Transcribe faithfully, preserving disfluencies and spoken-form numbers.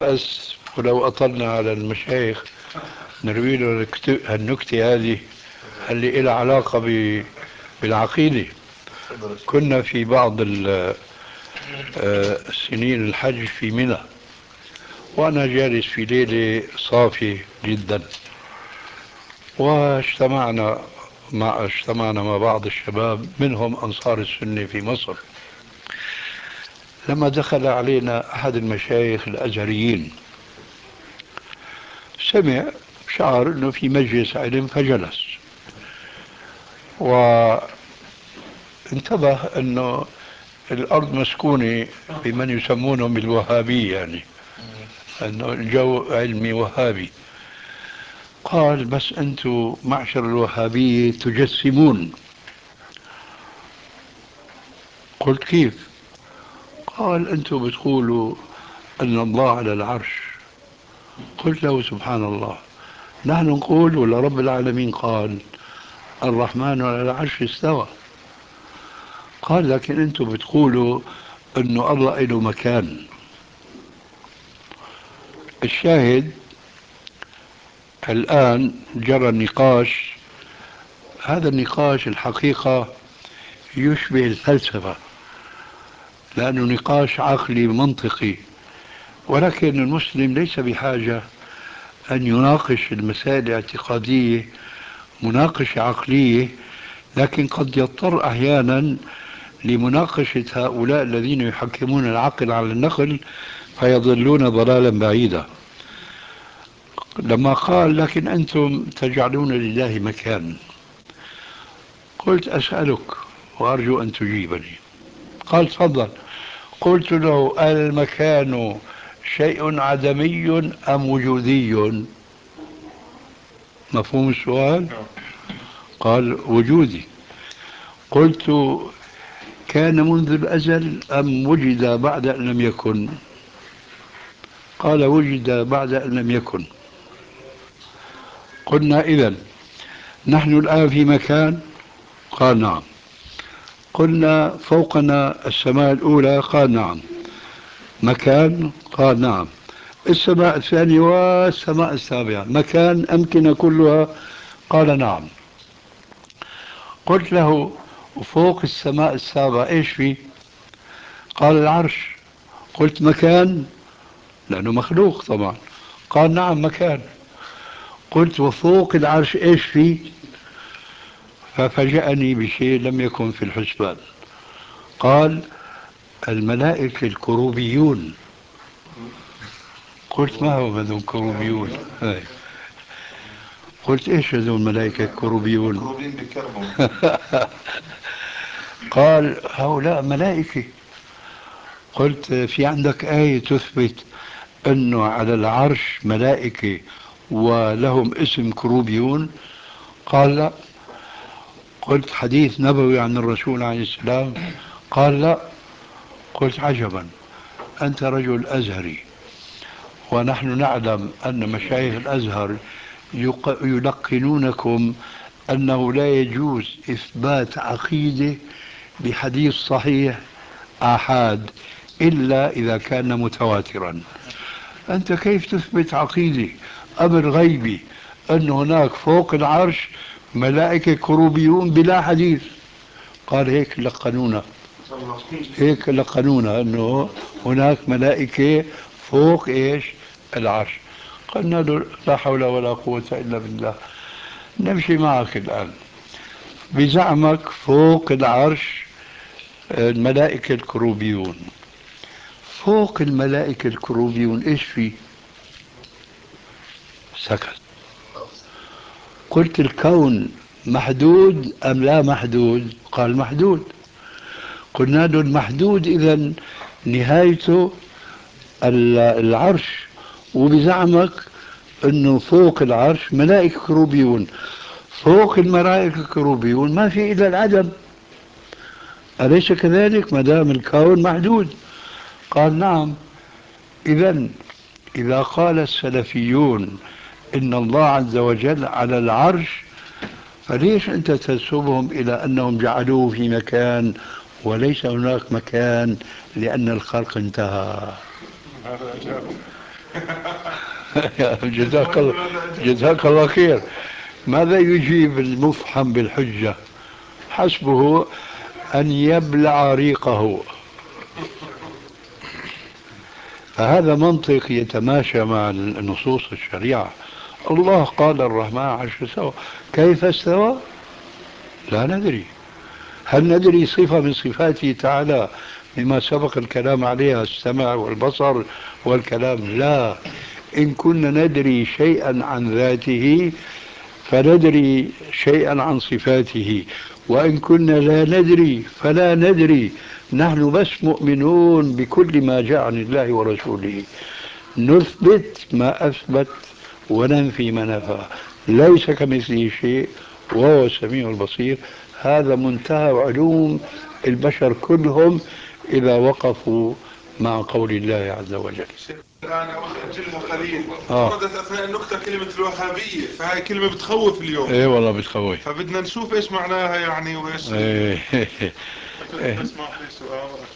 بس ولو أطلنا على المشايخ نروي له الكت- هالنكتة هذه اللي لها علاقة ب- بالعقيدة. كنا في بعض ال- آه، السنين الحج في منى، وأنا جالس في ليلة صافية جدا، واجتمعنا مع اجتمعنا مع بعض الشباب منهم أنصار السنة في مصر. لما دخل علينا أحد المشايخ الأزهريين سمع، شعر أنه في مجلس علم فجلس، وانتبه أنه الأرض مسكونة بمن يسمونهم بالوهابية، يعني أنه الجو علمي وهابي. قال: بس أنتم معشر الوهابية تجسمون. قلت: كيف؟ قال: أنتم بتقولوا أن الله على العرش. قلت له: سبحان الله، نحن نقول ولا رب العالمين قال الرحمن على العرش استوى؟ قال: لكن أنتم بتقولوا أنه الله له مكان. الشاهد الآن جرى النقاش. هذا النقاش الحقيقة يشبه الفلسفة، لأنه نقاش عقلي منطقي، ولكن المسلم ليس بحاجة أن يناقش المسائل الاعتقادية مناقشة عقلية، لكن قد يضطر أحيانا لمناقشة هؤلاء الذين يحكمون العقل على النقل فيضلون ضلالا بعيدا. لما قال: لكن أنتم تجعلون لله مكان، قلت: أسألك وأرجو أن تجيبني. قال: تفضل. قلت له: المكان شيء عدمي أم وجودي؟ مفهوم السؤال؟ قال: وجودي. قلت: كان منذ الأزل أم وجد بعد أن لم يكن؟ قال: وجد بعد أن لم يكن. قلنا: إذن نحن الآن في مكان؟ قال: نعم. قلنا: فوقنا السماء الأولى؟ قال: نعم. مكان؟ قال: نعم. السماء الثانية والسماء السابعة مكان أمكنة كلها؟ قال: نعم. قلت له: وفوق السماء السابعة إيش في؟ قال: العرش. قلت: مكان؟ لأنه مخلوق طبعا. قال: نعم مكان. قلت: وفوق العرش إيش في؟ ففاجأني بشيء لم يكن في الحسبان. قال: الملائكة الكروبيون. قلت: ما هو هذول الكروبيون؟ هاي. قلت: ايش هذول الملائكة الكروبيون؟ قال: هؤلاء ملائكة. قلت: في عندك آية تثبت أنه على العرش ملائكة ولهم اسم كروبيون؟ قال: لا. قلت: حديث نبوي عن الرسول عليه السلام؟ قال: لا. قلت: عجبا، أنت رجل أزهري، ونحن نعلم أن مشايخ الأزهر يق- يلقنونكم أنه لا يجوز إثبات عقيدة بحديث صحيح آحاد إلا إذا كان متواترا. أنت كيف تثبت عقيدة أمر غيبي أن هناك فوق العرش ملائكة كروبيون بلا حديث؟ قال: هيك لقنونا، هيك لقنونا أنه هناك ملائكة فوق إيش؟ العرش. قلنا له: لا حول ولا قوة إلا بالله. نمشي معك الآن. بزعمك فوق العرش الملائكة الكروبيون، فوق الملائكة الكروبيون إيش في؟ سكت. قلت: الكون محدود أم لا محدود؟ قال: محدود. قلنا له: المحدود إذن نهايته العرش، وبزعمك أنه فوق العرش ملائكة كروبيون، فوق الملائكة الكروبيون ما في إلا العدم، أليس كذلك ما دام الكون محدود؟ قال: نعم. إذن إذا قال السلفيون إن الله عز وجل على العرش، فليش أنت تنسبهم إلى أنهم جعلوه في مكان وليس هناك مكان لأن الخلق انتهى؟ جزاك الله جزاك الله خير. ماذا يجيب المفحم بالحجة؟ حسبه أن يبلع ريقه. فهذا منطق يتماشى مع نصوص الشريعة. الله قال الرحمن عرش استوى، كيف استوى؟ لا ندري. هل ندري صفة من صفاته تعالى مما سبق الكلام عليها، السمع والبصر والكلام؟ لا. إن كنا ندري شيئا عن ذاته فندري شيئا عن صفاته، وإن كنا لا ندري فلا ندري. نحن بس مؤمنون بكل ما جاء عن الله ورسوله، نثبت ما أثبت وننفي ما نفى. ليس كمثله شيء وهو السميع البصير. هذا منتهى علوم البشر كلهم إذا وقفوا مع قول الله عز وجل. الآن أود أجلها قليل. آه. وردت أثناء النكتة كلمة الوهابية، فهي كلمة بتخوف اليوم. ايه والله بتخوف. فبدنا نشوف إيش معناها يعني وإيش. ايه. بس ما في سؤال.